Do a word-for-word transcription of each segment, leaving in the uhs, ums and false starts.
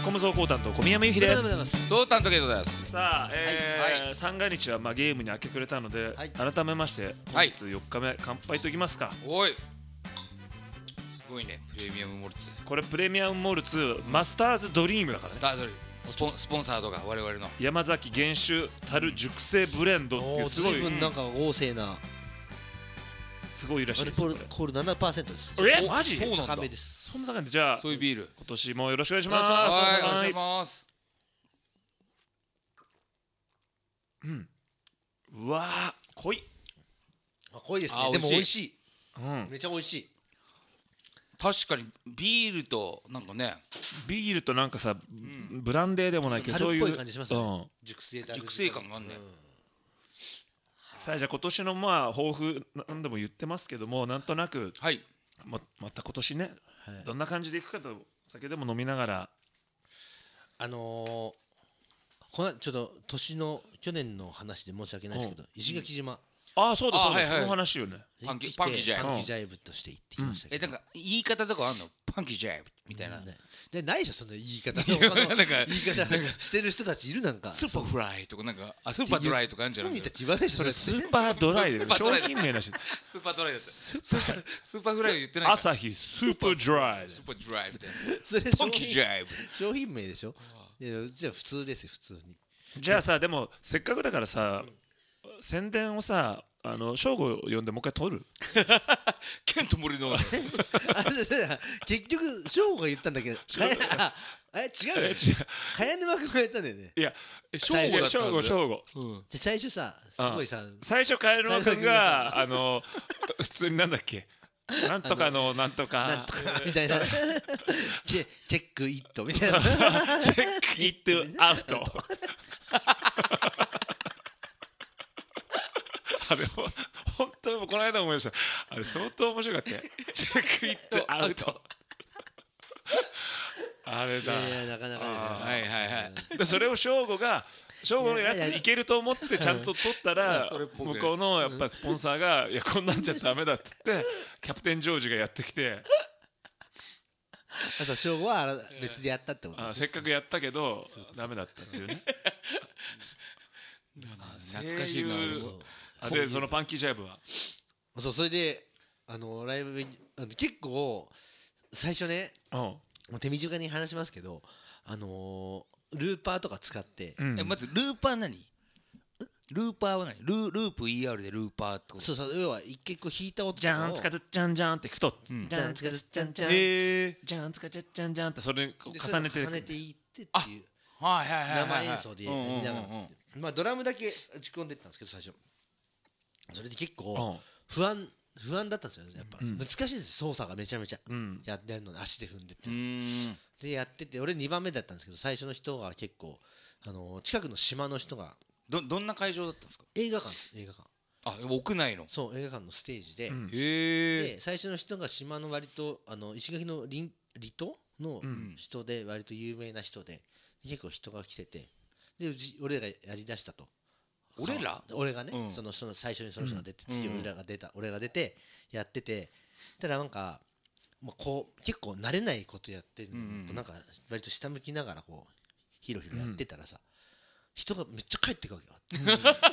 コム総講担当小宮山由紀です。 どう担当ゲートです。 さあ、えーはい三が日はまあゲームに明け暮れたので、 はい、 改めまして本日よっかめ乾杯といきますか。 おい、すごいね、プレミアムモルツ。 これプレミアムモルツマスターズドリームだからね。 スタードリームスポン、スポンサードが我々の山崎原酒樽熟成ブレンドっていうすごい、 随分なんか旺盛なすごいらしいアルですよ。 コールコール ななパーセント です。 えマジそうなんだ。 高めです。 そんな感じ。じゃあそういうビール。 今年もよろしくお願いします。 はい、お願いはいします。 うん、うわー濃い。 あ、濃いですあね。でも美味しい。 うん、 めちゃ美味しい。 確かにビールとなんかね、 ビールとなんかさ、ブランデーでもないけどそういう樽っぽい感じしますよね。 うん、 熟成樽熟成感があんね。 さあじゃあ今年のまあ抱負何でも言ってますけども、なんとなくはい。 ままた今年ね、 はい、 どんな感じでいくかと酒でも飲みながら。 あのー、このちょっと年の去年の話で申し訳ないですけど、石垣島ああそうですそうです、 あはいはいその話よね。 パンキ行ってきてパンキジャイブパンキジャイブとして行ってきましたけえ、 ど、 なんか言い方とかあんの？パンキージャイブみたいな。 ねでないでしょその言い方。 いや他のなんか言い方してる人たちいるなんか。 スーパーフライとかなんか、あ、スーパードライとかあるんじゃない本人たち言わないでしょそれ。 スーパードライで商品名なし。 スーパードライだった。 スーパースーパーフライは言ってないから。 朝日スーパードライ。 スーパードライみたいな。 それパンキージャイブ。 商品名でしょ。いやじゃあ普通ですよ普通に。 じゃあさ、でもせっかくだからさ、宣伝をさ、あの正吾を呼んでもう一回撮る。 ケント森の。 あ結局翔吾が言ったんだけど、かやあえ違うよ。 え違う。 茅沼君が言ったんだよね。 いや正最初吾正吾正吾。 で最初さすごいさ、 最初茅沼君があの普通になんだっけ、なんとかのなんとかなんとかみたいなチェチェックイットみたいな。 チェックイットアウト。あれも本当にこの間思いました。あれ相当面白かったよ。チェックイットアウト。あれだ。 いやいやなかなかですよ。 はいはいはい。 でそれを正吾が正吾のやついけると思ってちゃんと取ったらそれっぽく向こうのやっぱスポンサーがいやこんなんじゃダメだって言ってキャプテンジョージがやってきて、 あそう翔吾は別でやったってことです。 あせっかくやったけどダメだったっていうね。 懐かしいな。 そうあでそのパンキージャイブはそうそれであのライブにあの結構最初ね、 うんもう手短に話しますけど、あのー、ルーパーとか使って、 うんえ、まずルーパー何？ルーパーは何？ルーループ イーアール でルーパーってこと？ そうそう要は一結構弾いた音とかをじゃんつかずっちゃんじゃんっていくと、 んじゃんつかずっちゃんじゃん、 へー。 じゃんつかじゃっちゃんじゃんってそれにこうで重ねてそれを重ねていってっていうはいはいはいはいはい。 生演奏でやりながら、まあドラムだけ打ち込んでったんですけど最初それで結構不安不安だったんですよねやっぱ、難しいです操作がめちゃめちゃ、 んやってるのに足で踏んでってうーん。 でやってて俺にばんめだったんですけど最初の人が結構あの近くの島の人がどどんな会場だったんですか？ 映画館です映画館あ、屋内の。 そう映画館のステージで、 んへえ。 で最初の人が島の割とあの石垣の離離島の人で割と有名な人で結構人が来ててでうち俺らがやりだしたと俺ら？ 俺がね、 うんそのその最初にその人が出て、次俺らが出た、俺が出てやっててただなんか、まあ、こう結構慣れないことやってるの、 うんうんなんか割と下向きながらこうヒロヒロやってたらさ、人がめっちゃ帰ってくわけよ、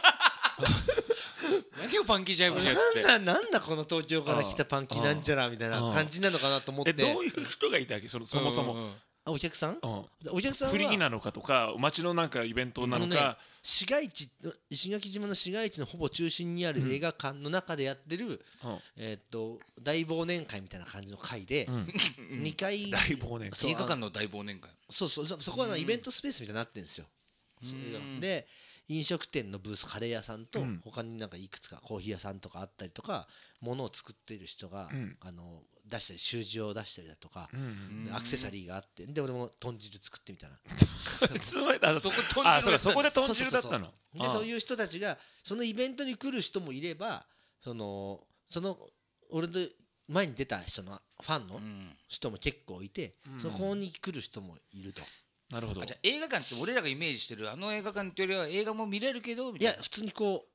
何をパンキージャイブじゃって。 なんだなんだこの東京から来たパンキーなんちゃらみたいな感じなのかなと思って。 えどういう人がいたわけそのそもそも、 うんうんうん。 あお客さん、 うんお客さんはフリーなのかとか街のなんかイベントなあのねのか、 市街地石垣島の市街地のほぼ中心にある映画館の中でやってる、 うんえーっと大忘年会みたいな感じの会で、 んにかい大忘年会そう映画館の大忘年会。 そうそうそそこはなイベントスペースみたいになってるんですよ。そういうので飲食店のブースカレー屋さんと、 うん他になんかいくつかコーヒー屋さんとかあったりとか物を作っている人が、 うんあの出したり習字を出したりだとか、 うんアクセサリーがあってで俺も豚汁作ってみたいなすごいあそこ豚汁あそうかそこでそう豚汁だったの。 でそういう人たちがそのイベントに来る人もいればそのその俺の前に出た人のファンのうん。 人も結構いて、そこに来る人もいると。 なるほどあ、じゃあ映画館って俺らがイメージしてるあの映画館っていうよりは映画も見れるけどみいたいな。 や普通にこ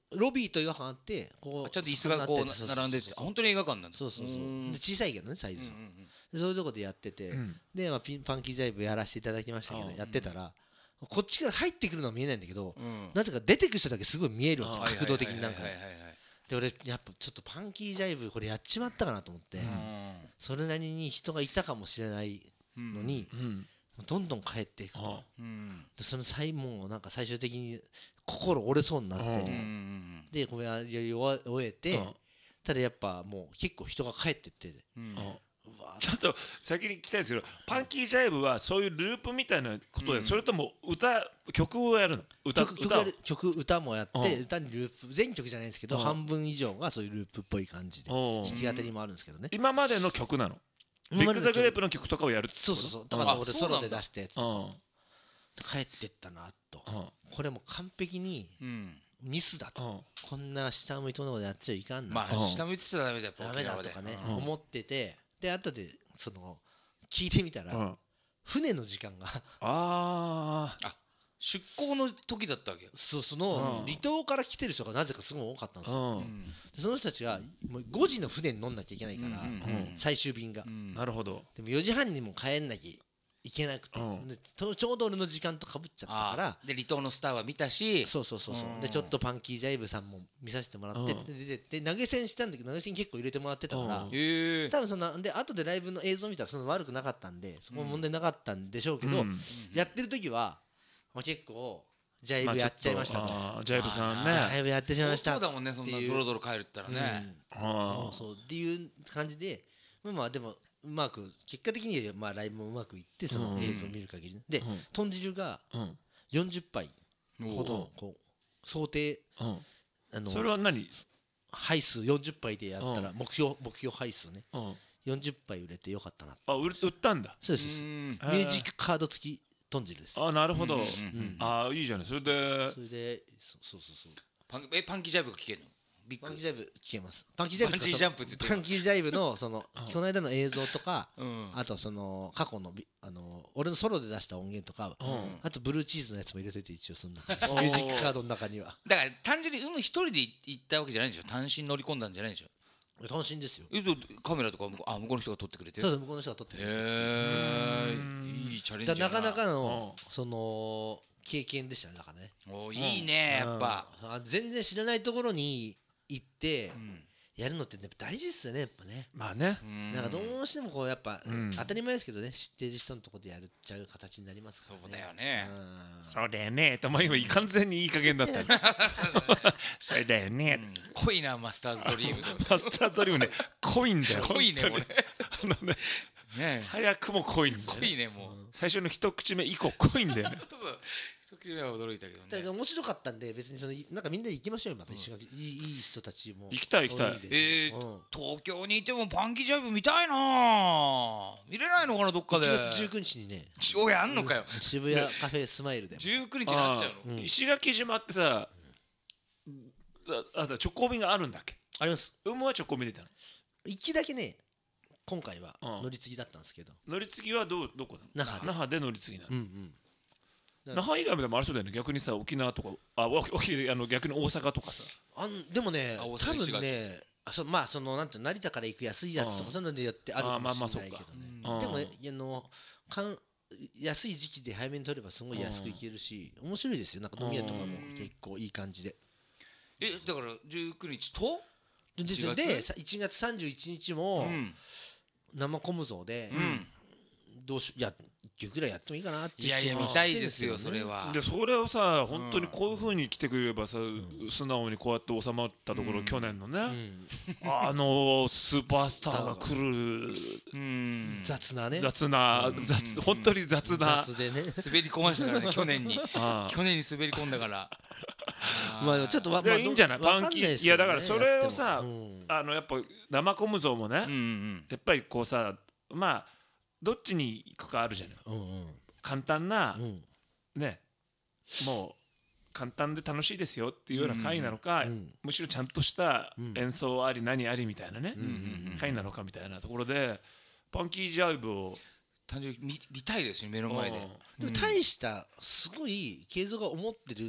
ロビーと映画館あってこうちゃんと椅子がこうそうそうそう並んでてあ本当に映画館なんだ。 そうそうそうーんで小さいけどねサイズは、 うんうんうんでそういうとこでやってて、 うんで、まあ、ピンパンキージャイブやらせていただきましたけど、 うんやってたらこっちから入ってくるのは見えないんだけど、 うんなぜか出てくる人だけすごい見えるわあけ角度的になんかはいはいはいはいはいで俺やっぱちょっとパンキージャイブこれやっちまったかなと思って、それなりに人がいたかもしれないうんのに、 うんどんどん帰っていくと、 あうんでその際もうなんか最終的に心折れそうになって、 うんうんうんでこれやり終えて、 うんただやっぱもう結構人が帰ってってうんあうわちょっと先に聞きたいんですけどパンキージャイブはそういうループみたいなことで、 うんそれとも歌曲をやるの歌曲曲歌をやる曲歌もやって、 うん歌にループ全曲じゃないんですけど、 うん半分以上がそういうループっぽい感じでおう弾き語りもあるんですけどね、 今までの曲なのビッグ今までの曲ザグレープの曲とかをやるってことそうそうそうだから俺あそうなんだソロで出したやつとうんか帰ってったなとうんこれも完璧にうんミスだとうんこんな下向いてものことやっちゃいかんなまあうん下向いてたらダメだよダメだとかねうん思っててで後でその聞いてみたらうん船の時間がああ出港の時だったわけよ。 そうそのうん離島から来てる人がなぜかすごい多かったんですようんうんでその人たちがもうごじの船に乗んなきゃいけないからうんうんうん最終便がうんなるほどでもよじはんにも帰んなきゃいけなくてうんでちょちょうど俺の時間とかぶっちゃったからあーで離島のスターは見たしそうそうそうそううんでちょっとパンキージャイブさんも見させてもらってうんで出てで投げ銭したんだけど投げ銭結構入れてもらってたからうんへえ多分そんなで後でライブの映像見たらそんな悪くなかったんでそこは問題なかったんでしょうけどうんやってる時はまあ結構ジャイブやっちゃいましたとああジャイブさんジねャイブやってしまいましたそうだもんねそんなっていうぞろぞろ帰るったらねうんあそうそうっていう感じでまあまあでもうまく結果的にはまあライブもうまくいってその映像を見る限りねでうん豚汁があうんよんじゅっぱいほおどこう想定うんあのそれは何杯数よんじゅっぱいでやったらうん目標目標杯数ねうんよんじゅっぱい売れてよかったなあ売れ売ったんだそうですそうですうんミュージックカード付き豚汁ですあなるほどうんうんうんあいいじゃないそれでそれでそそうそうそうパンえパンキージャイブが聞けるのビッグパンキージャイブ聞けますパンキージャイブバンジージャンプって言ってるパンキージャイブのそのこの間の映像とかうんあとその過去のビあの俺のソロで出した音源とかうんあとブルーチーズのやつも入れといて一応その中におーミュージックカードの中にはだから単純に有無一人で行ったわけじゃないんでしょ単身乗り込んだんじゃないんでしょ楽しいんですよえっとカメラとか向こうあ向こうの人が撮ってくれてへそうそう向こうの人が撮ってるえいいチャレンジやだからなかなかのうその経験でしたねだからねおいいねやっぱうんあ全然知らないところに行ってうんやるのってやっぱ大事っすよねやっぱねまあねうんなんかどうしてもこうやっぱうん当たり前ですけどね知ってる人のところでやっちゃう形になりますからねそうだよねうんそうだよねとまあ今完全にいい加減だったそうだよね濃いなマスターズドリームマスタードリームね濃いんだよ濃いね本当にあのねね早くも濃いんだよ濃いねもう最初の一口目以降濃いんだよねそうそう一口目は驚いたけどねだから面白かったんで別にそのなんかみんなで行きましょうよまた石垣いいいい人たちも行きたい行きたい多ですよえーうん東京にいてもパンキージャイブ見たいなあ見れないのかなどっか 1 で月じゅうくにちにねおいあんのかよ渋谷カフェスマイルでじゅうくにちになっちゃうのうん石垣島ってさああと直行便があるんだっけあります有無は直行便で行った行きだけね今回はうん乗り継ぎだったんですけどの乗り継ぎはどうどこなの那覇で那覇で乗り継ぎなのうんうん那覇以外でもありそうだよね逆にさ沖縄とかあお沖あの逆に大阪とかさあんでもねあ大多阪石垣分ねあそまあそのなんていうの成田から行く安いやつとうんかそういうのでやってあるかもしれないけどあまあまあそっかねでもあのかん安い時期で早めに取ればすごい安く行けるし面白いですよなんか飲み屋とかも結構いい感じでえだからじゅうくにちとでいちがつでさいちがつさんじゅういちにちもうん生コム像でうんどうしいやいっきょくぐらいやってもいいかなっていやいや気も見たいですよしてるんけどねそれはでそれをさ本当にこういう風に来てくれればさ素直にこうやって収まったところ去年のねうんあのスーパースターが来るうん雑なね雑な雑本当に雑な雑でね滑り込ましたからね去年にああ去年に滑り込んだからまあちょっとわいやまあいいんじゃないどわかパンキーないですけどねいやだからそれをさやってもうんあのやっぱ生コム像もねうんうんやっぱりこうさまあどっちに行くかあるじゃないうん簡単なうんうんねもう簡単で楽しいですよっていうような回なのか、 うんむしろちゃんとしたうん演奏あり何ありみたいなね、 うんうん回なのかみたいなところでパンキージャイブを単純に見見たいですよ目の前でうんでも大したすごい慶三が思ってる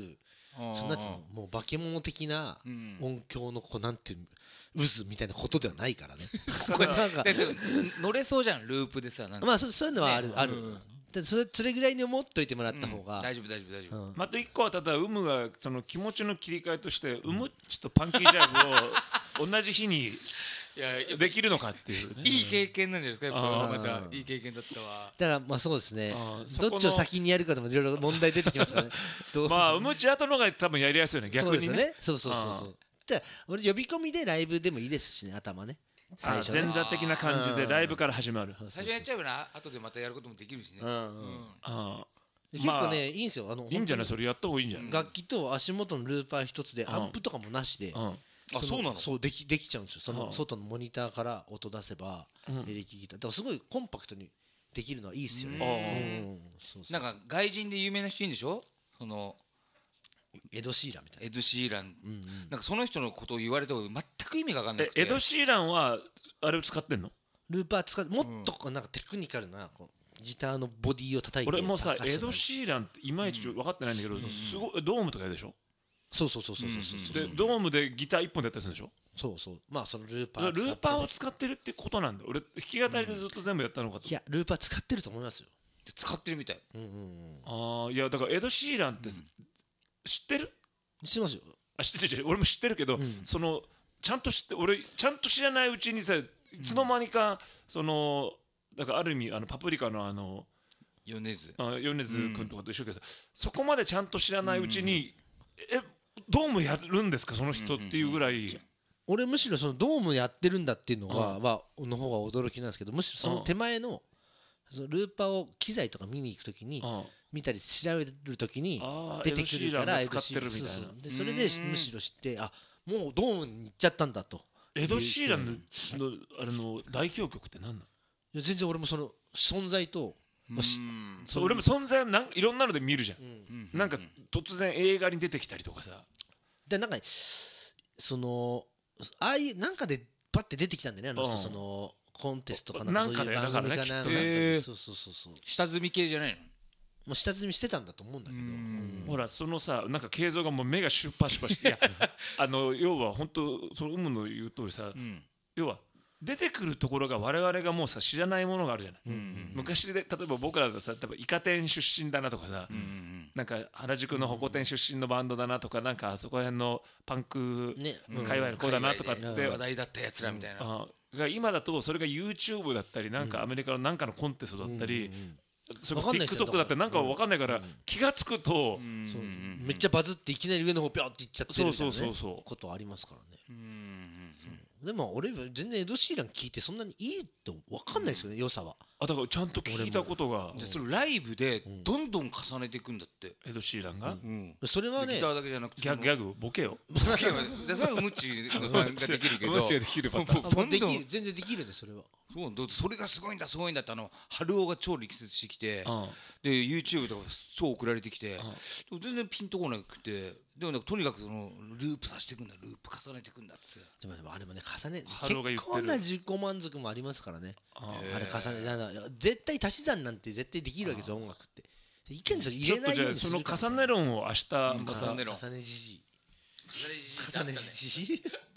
そんなつのもう化け物的なうん音響のこうなんていう渦みたいなことではないからねこれなんかだって乗れそうじゃんループでさなんかまあそそういうのはある、 ねある、 うんでそれそれぐらいに思っといてもらった方が、 うん大丈夫大丈夫大丈夫うんまあ、あと一個はただ有無がその気持ちの切り替えとしてウムッチとパンキージャブを同じ日にいやできるのかっていうね。 いい経験なんじゃないですかやっぱあーまたいい経験だったわだからまあそうですねあーそこのどっちを先にやるかでもいろいろ問題出てきますからねどうまあウムッチ後の方が多分やりやすいよね逆にね。 そうですよねそうそうそうそうで俺呼び込みでライブでもいいですしね頭ね最あ初ね前座的な感じでライブから始まる。 最初にやっちゃえばな後でまたやることもできるしねうんうんうんあで結構ねいいんですよあのいいんじゃない本それやった方がいいんじゃない。 当に楽器と足元のルーパー一つでんアンプとかもなしでうんあそうなのそうできできちゃうんですよそのうん外のモニターから音出せばうんエレキギターだからすごいコンパクトにできるのはいいですようんねうんそうそうなんか外人で有名な人いるんでしょそのエド・シーランみたいエド・シーランなうんうんなんかその人のことを言われても全く意味が分かんなくてえエド・シーランはあれを使ってんの？ ルーパー使ってもっとなんかテクニカルなこうギターのボディを叩いて俺もさエド・ーシーランっていまいち分かってないんだけどすごいドームとかやるでしょ。 そうそうそうそうそうそうそうでドームでギター一本でやったりするんでしょ。 そうそうまあそのルーパそれー使ってルーパーを使ってるってことなんだ。俺弾き語りでずっと全部やったのかとい。やルーパー使ってると思いますよ使ってるみたいうんうんうんああいやだからエド・シーランって知ってる？ 知ってますよあ知ってる知ってる俺も知ってるけど、 んそのちゃんと知って俺ちゃんと知らないうちにさいつの間にかそのだからある意味あのパプリカのあの米津あ米津君とかと一緒だけどさ、そこまでちゃんと知らないうちに、えドームやるんですかその人っていうぐらい、 俺むしろそのドームやってるんだっていうのが、はの方が驚きなんですけどむしろその手前のそのルーパーを機材とか見に行くときにうん見たり調べるときにあー出てくるからエドシーランが使ってるみたいなそうそうでそれでむしろ知ってあもうドームに行っちゃったんだとエド・シーランののあれの代表曲って何なの？ いや全然俺もその存在とまあしうんそう俺も存在なんいろんなので見るじゃん、 うんなんか突然映画に出てきたりとかさでなんかそのああいうなんかでパッて出てきたんだよねあの人うんそのコンテストかななんんかかそういうでだからね番組かなんかきっとねへーそうそうそうそう下積み系じゃないのもう下積みしてたんだと思うんだけどうんほらそのさなんか形像がもう目がシュッパシュパしていやあの要は本当その有無の言う通りさ、 うん要は出てくるところが我々がもうさ知らないものがあるじゃない、昔で例えば僕らだとさ例えばイカ天出身だなとかさ、なんか原宿のホコ天出身のバンドだなとかなんかあそこら辺のパンクね界隈の子だなとかって、 海外で話題だったやつらみたいなあが今だとそれが YouTube だったりなんかアメリカのなんかのコンテストだったり、それこそわかんないですよ TikTok だったりなんかわかんないから気が付くと、 そうめっちゃバズっていきなり上の方ピョンっていっちゃってるみたいなそうねそうそうそうことありますからねうんでも俺全然エド・シーラン聞いてそんなにいいと分かんないですよね良さはあだからちゃんと聞いたことがでそれライブでどんどん重ねていくんだってエド・シーランが、 うんそれはねギターだけじゃなくてギャグギャグボケよボケはでそれはウムッチができるけどウムッチができるパターンあもうどんどんもうできる全然できるんでそれはそうだってそれがすごいんだすごいんだってあの春雄が超力説してきてうんで YouTube とか超送られてきて全然ピンとこなくてでもなんかとにかくそのループさせていくんだループ重ねていくんだっつってでもでもあれもね重ねハローが言ってる結構な自己満足もありますからねああれ重ねなんか絶対足し算なんて絶対できるわけですよ音楽っていかにそれ入れないちょっとじゃあようにするかその重ね論を明日また重ね論重ねじじい重重ねじじい